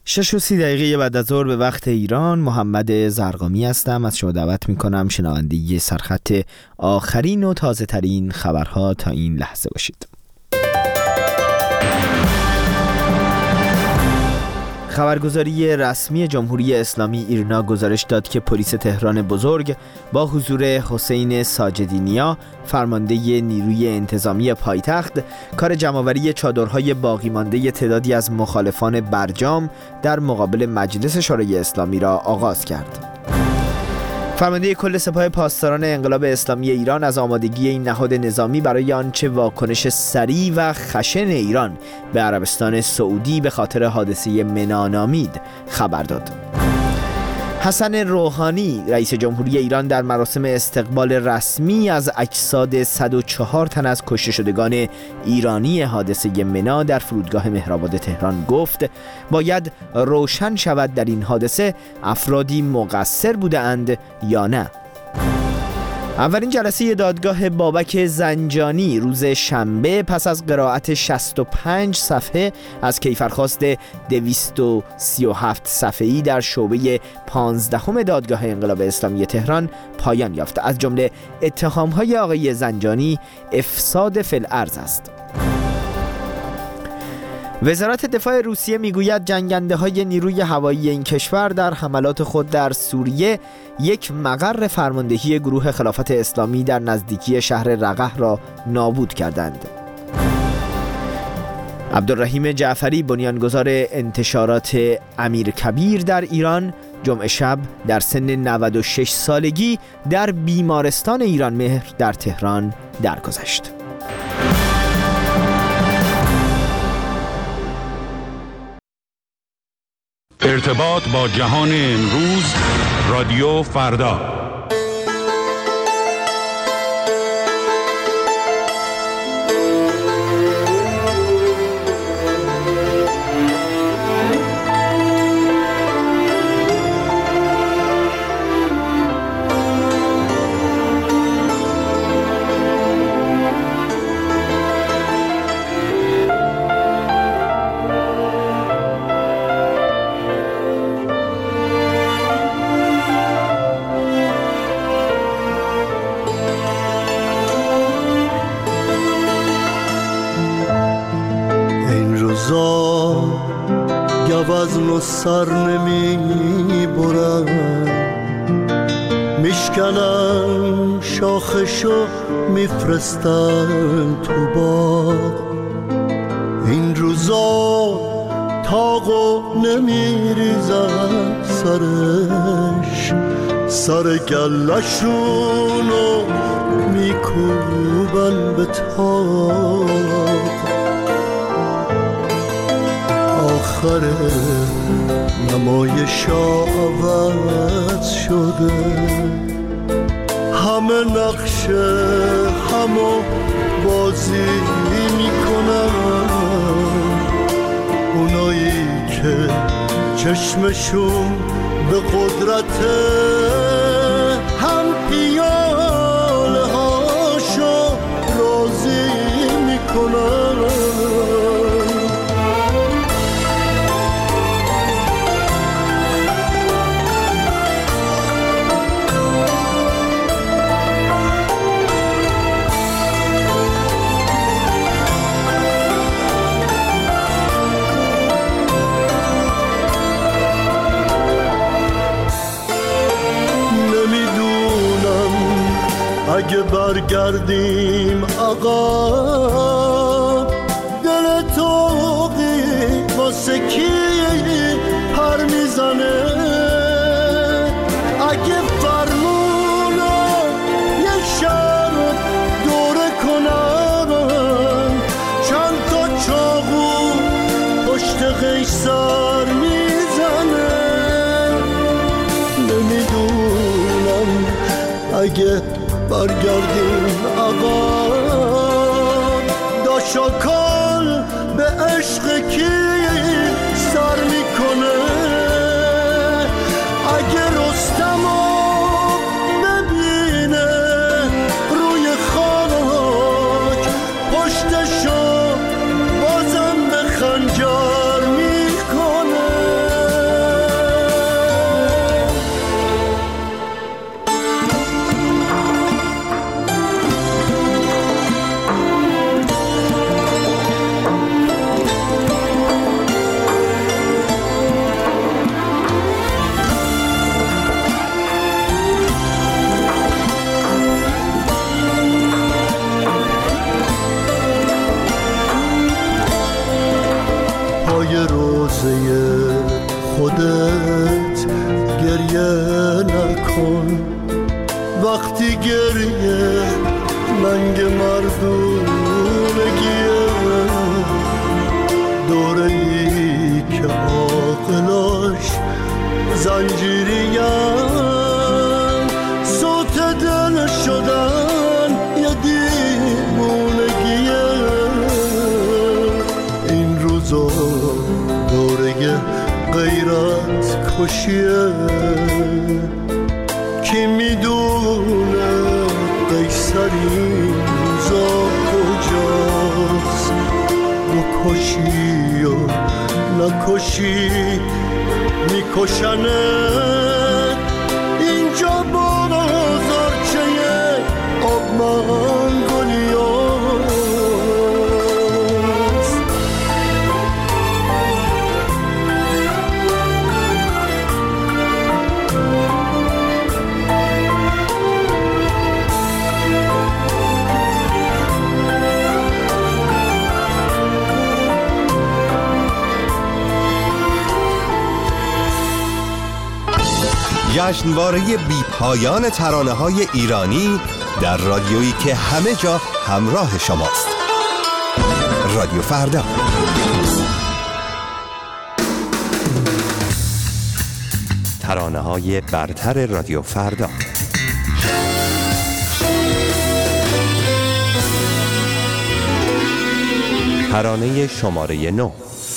6:30 بعد از ظهر به وقت ایران. محمد زرقامی هستم. از شما دعوت میکنم شنونده سرخط آخرین و تازه ترین خبرها تا این لحظه باشید. خبرگزاری رسمی جمهوری اسلامی ایرنا گزارش داد که پلیس تهران بزرگ با حضور حسین ساجدی نیا، فرمانده نیروی انتظامی پایتخت، کار جمع‌آوری چادرهای باقی مانده تعدادی از مخالفان برجام در مقابل مجلس شورای اسلامی را آغاز کرد. فرمانده کل سپاه پاسداران انقلاب اسلامی ایران از آمادگی این نهاد نظامی برای آنچه واکنش سریع و خشن ایران به عربستان سعودی به خاطر حادثه منی نامید خبر داد. حسن روحانی رئیس جمهوری ایران در مراسم استقبال رسمی از اجساد 104 تن از کشته شدگان ایرانی حادثه منی در فرودگاه مهرآباد تهران گفت باید روشن شود در این حادثه افرادی مقصر بودند یا نه. اولین جلسه دادگاه بابک زنجانی روز شنبه پس از قرائت 65 صفحه از کیفرخواست 237 صفحه‌ای در شعبه 15 دادگاه انقلاب اسلامی تهران پایان یافت. از جمله اتهام‌های آقای زنجانی افساد فی الارض است. وزارت دفاع روسیه میگوید جنگنده‌های نیروی هوایی این کشور در حملات خود در سوریه یک مقر فرماندهی گروه خلافت اسلامی در نزدیکی شهر رقه را نابود کردند. عبدالرحیم جعفری بنیانگذار انتشارات امیرکبیر در ایران جمعه شب در سن 96 سالگی در بیمارستان ایران مهر در تهران درگذشت. ارتباط با جهان امروز، رادیو فردا. گوزن و سر نمی برن، میشکنن شاخشو میفرستن تو باغ. این روزا تاقو نمیریزن سرش، سر گلشونو میکوبن به تاق. آخر نمایشا عوض شده، همه نقشه همو بازی میکنن. اونایی که چشمشون به قدرته هم پیاله هاشو راضی میکنن. اگه برگردیم آقا، دل توقی واسه کی پر میزنه؟ اگه فرمونو یه شب دوره کنن، چند تا چاقو پشت قیصر میزنه. نمیدونم اگه برگردیم آقا، داشاکال به عشق کی سر میکنه؟ اگه رستمو ببینه روی خاک، پشتشو بازم به خنجر میکنه. اندازه خودت گریه نکن. وقتی گریه ننگ مردونگیه، دوره ای که عاقلاش زنجیریم، صوت دل شدن یه دیوونگیه. این روزا دوره غیرت کشیه، کی میدونه قیصر این روزا کجاست؟ بکشی و نکشی میکشنت، اینجا بازارچه آب منگولیاست. جشنواره بی پایان ترانه‌های ایرانی در رادیویی که همه جا همراه شماست. رادیو فردا. ترانه‌های برتر رادیو فردا. ترانه شماره 9.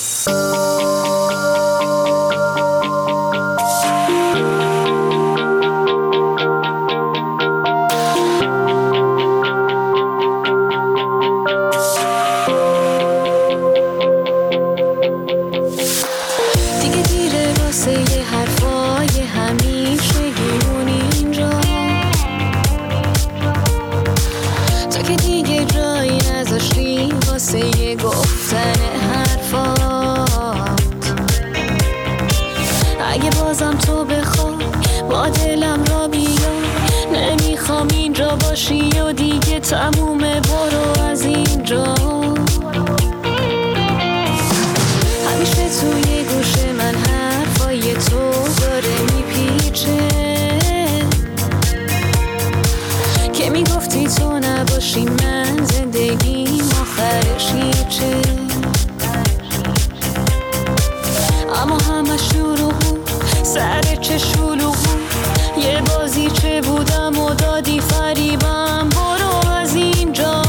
و دیگه تمومه، برو از اینجا. همیشه توی گوش من حرفای تو داره میپیچه، که میگفتی تو نباشی من زندگیم آخرش هیچه. اما همه شروع سر چه شلوغ، یه بازی چه بودم و دادی فریبم. برو از اینجا،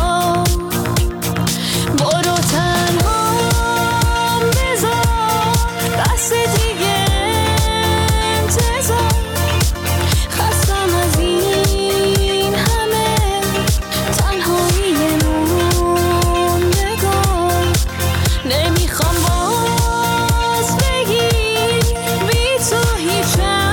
برو تنها بذار بس دیگه انتظار. خستم از این همه تنهایی موندگار، نمیخوام باز بگی بی تو هیچم.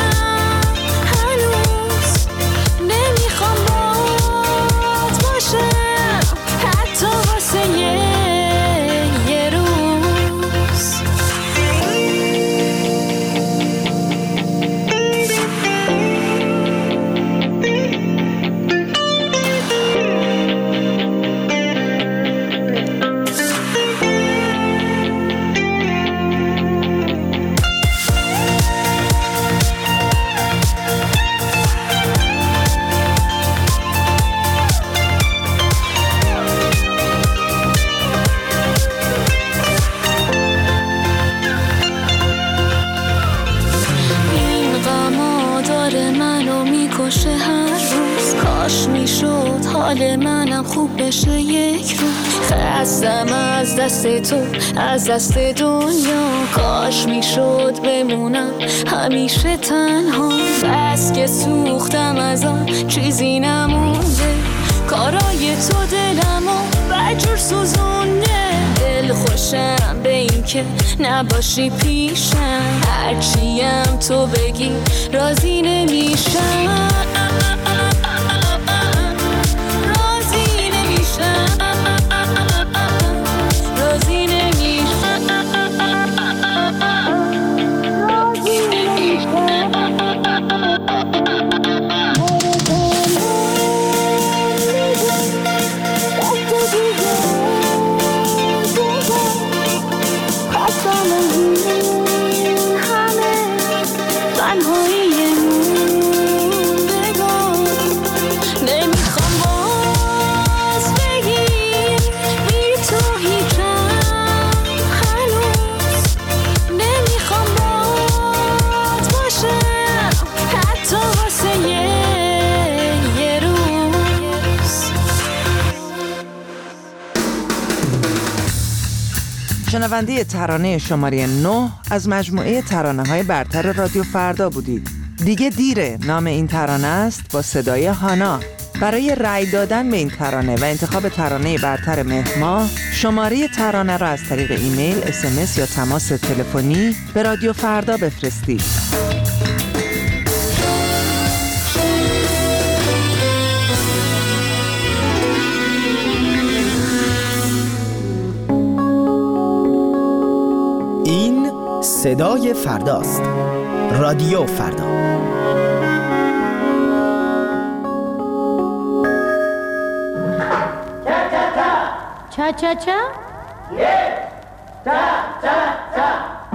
حال منم خوب بشه یک روز. خستم از دست تو، از دست دنیا. کاش میشد بمونم همیشه تنها. بس که سوختم از آن چیزی نمونده، کارای تو دلمو بجور سوزونده. دل خوشم به این که نباشی پیشم، هرچیم تو بگی راضی نمیشم. I'm شنونده ترانه شماره 9 از مجموعه ترانه‌های برتر رادیو فردا بودید. دیگه دیره نام این ترانه است با صدای هانا. برای رأی دادن به این ترانه و انتخاب ترانه برتر مهر ماه، شماره ترانه را از طریق ایمیل، SMS یا تماس تلفنی به رادیو فردا بفرستید. این صدای فرداست. رادیو فردا. چا چا چا چا چا چا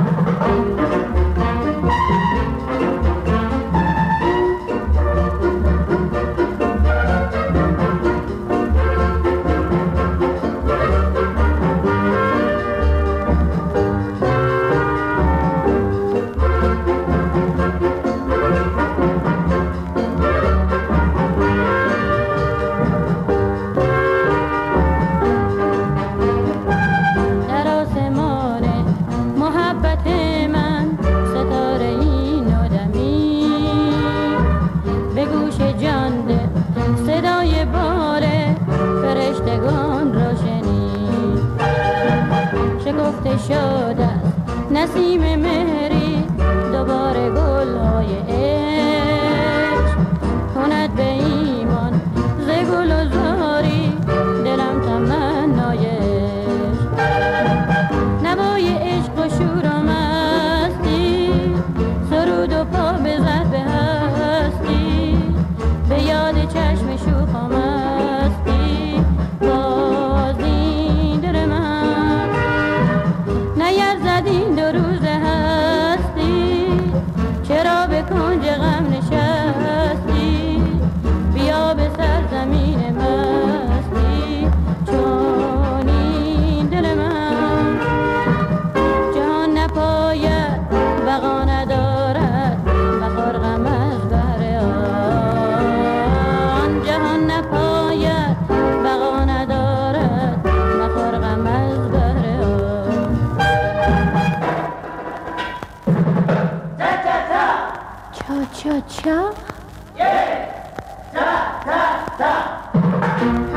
شده نسیم مهری دوباره گل‌های عشق کند به ایمان ز گل و زاری دلم تمنای عشق نوای عشق و شور و مستی سرود و پا بزد به هستی به یاد چشم شوخ و مستی باز این دل من نیر زدین دو روز هستی چرا به کنج غم نشستی بیا به سرزمین مستی چون این دل من جهان نپاید بقا ندارد بخور غم از بهر آن جهان نپاید بقا ندارد بخور غم از بهر آن چا چا چا چا چا چا